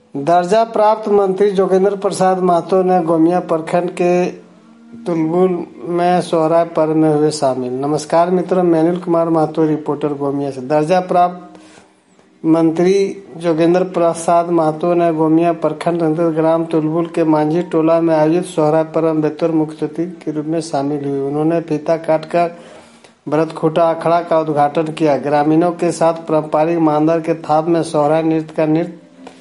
दर्जा प्राप्त मंत्री जोगेंद्र प्रसाद महतो ने गोमिया प्रखंड के तुलबुल में सोहराय पर्व में हुए शामिल। नमस्कार मित्रों, मैं अनिल कुमार महतो, रिपोर्टर गोमिया से। दर्जा प्राप्त मंत्री जोगेंद्र प्रसाद महतो ने गोमिया प्रखंड अंतर्गत ग्राम तुलबुल के मांझी टोला में आयोजित सोहराय पर्व में बतौर मुख्य अतिथि के रूप में शामिल हुए। उन्होंने फीता काटकर भरत खूटा अखाड़ा का उद्घाटन किया। ग्रामीणों के साथ पारंपरिक मांदर के थाप में सोहराय नृत्य का नृत्य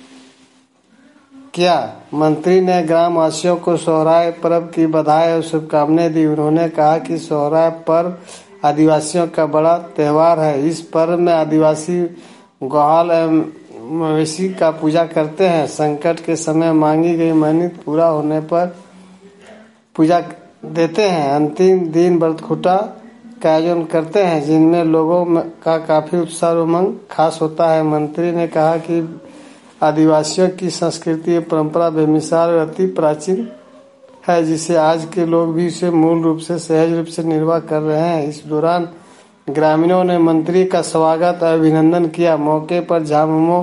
किया। मंत्री ने ग्रामवासियों को सोहराय पर्व की बधाई और शुभकामनाएं दी। उन्होंने कहा कि सोहराय पर्व आदिवासियों का बड़ा त्योहार है। इस पर्व में आदिवासी गौहाल एवं मवेशी का पूजा करते हैं। संकट के समय मांगी गई मन्नत पूरा होने पर पूजा देते हैं। अंतिम दिन बरतखुटा का आयोजन करते हैं, जिनमें लोगों का काफी उत्साह और उमंग खास होता है। मंत्री ने कहा कि आदिवासियों की संस्कृति और परंपरा बेमिसाल और अति प्राचीन है, जिसे आज के लोग भी इसे मूल रूप से सहज रूप से निर्वाह कर रहे हैं। इस दौरान ग्रामीणों ने मंत्री का स्वागत और अभिनंदन किया। मौके पर झामुमो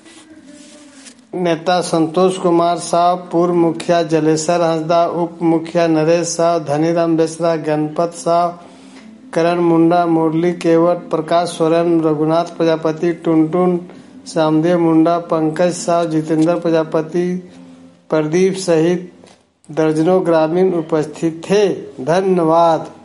नेता संतोष कुमार साव, पूर्व मुखिया जलेसर हंसदा, उप मुखिया नरेश साव, धनीराम बेसरा, गणपत साव, करण मुंडा, मुरली केवट, प्रकाश सोरेन, रघुनाथ प्रजापति, टुनटुन, श्यामदेव मुंडा, पंकज साव, जितेंद्र प्रजापति, प्रदीप सहित दर्जनों ग्रामीण उपस्थित थे। धन्यवाद।